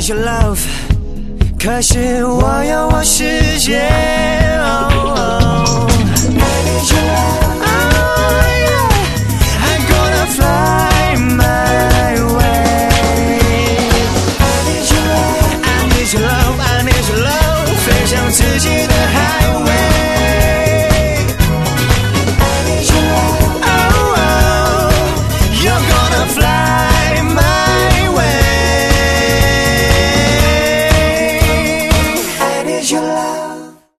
need your love， 可是我有我世界。I need your love。